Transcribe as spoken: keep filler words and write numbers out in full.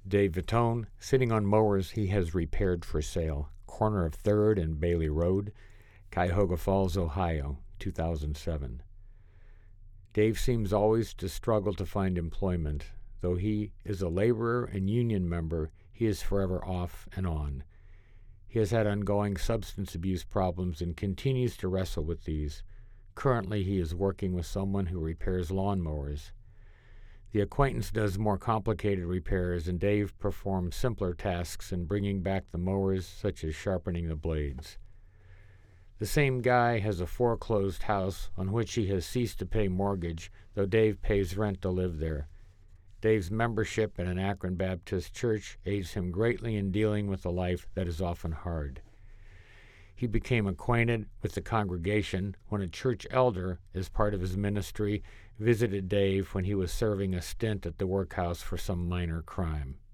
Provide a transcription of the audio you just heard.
Dave Vitone, sitting on mowers he has repaired for sale. Corner of third and Bailey Road, Cuyahoga Falls, Ohio, two thousand seven. Dave seems always to struggle to find employment. Though he is a laborer and union member, he is forever off and on. He has had ongoing substance abuse problems and continues to wrestle with these. Currently, he is working with someone who repairs lawnmowers. The acquaintance does more complicated repairs, and Dave performs simpler tasks in bringing back the mowers, such as sharpening the blades. The same guy has a foreclosed house on which he has ceased to pay mortgage, though Dave pays rent to live there. Dave's membership in an Akron Baptist church aids him greatly in dealing with a life that is often hard. He became acquainted with the congregation when a church elder, as part of his ministry, visited Dave when he was serving a stint at the workhouse for some minor crime.